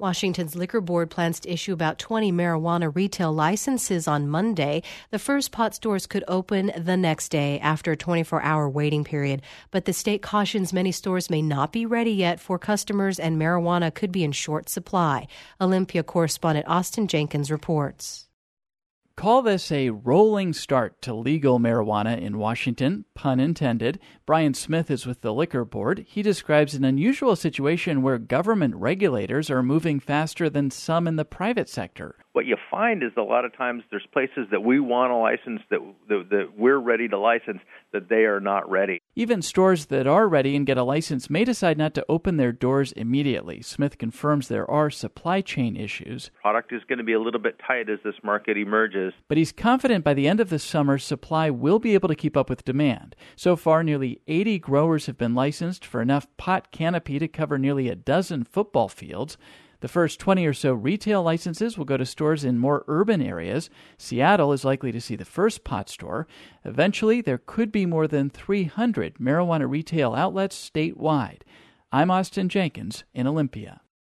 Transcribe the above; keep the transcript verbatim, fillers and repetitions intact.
Washington's Liquor Board plans to issue about twenty marijuana retail licenses on Monday. The first pot stores could open the next day after a twenty-four hour waiting period. But the state cautions many stores may not be ready yet for customers and marijuana could be in short supply. Olympia correspondent Austin Jenkins reports. Call this a rolling start to legal marijuana in Washington, pun intended. Brian Smith is with the Liquor Board. He describes an unusual situation where government regulators are moving faster than some in the private sector. What you find is a lot of times there's places that we want to license, that, that, that we're ready to license, that they are not ready. Even stores that are ready and get a license may decide not to open their doors immediately. Smith confirms there are supply chain issues. Product is going to be a little bit tight as this market emerges. But he's confident by the end of the summer, supply will be able to keep up with demand. So far, nearly eighty growers have been licensed for enough pot canopy to cover nearly a dozen football fields. The first twenty or so retail licenses will go to stores in more urban areas. Seattle is likely to see the first pot store. Eventually, there could be more than three hundred marijuana retail outlets statewide. I'm Austin Jenkins in Olympia.